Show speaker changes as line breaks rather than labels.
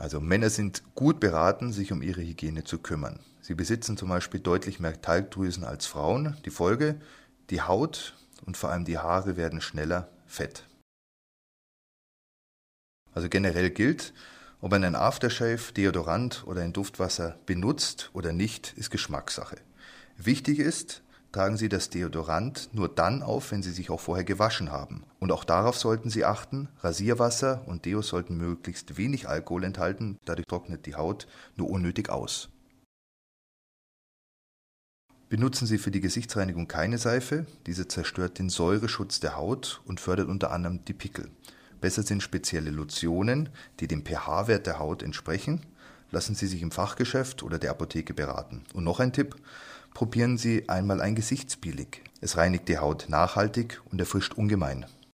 Also Männer sind gut beraten, sich um ihre Hygiene zu kümmern. Sie besitzen zum Beispiel deutlich mehr Talgdrüsen als Frauen. Die Folge: die Haut und vor allem die Haare werden schneller fett. Also generell gilt, ob man ein Aftershave, Deodorant oder ein Duftwasser benutzt oder nicht, ist Geschmackssache. Wichtig ist, tragen Sie das Deodorant nur dann auf, wenn Sie sich auch vorher gewaschen haben. Und auch darauf sollten Sie achten: Rasierwasser und Deo sollten möglichst wenig Alkohol enthalten, dadurch trocknet die Haut nur unnötig aus. Benutzen Sie für die Gesichtsreinigung keine Seife, diese zerstört den Säureschutz der Haut und fördert unter anderem die Pickel. Besser sind spezielle Lotionen, die dem pH-Wert der Haut entsprechen. Lassen Sie sich im Fachgeschäft oder der Apotheke beraten. Und noch ein Tipp: Probieren Sie einmal ein Gesichtspeeling. Es reinigt die Haut nachhaltig und erfrischt ungemein.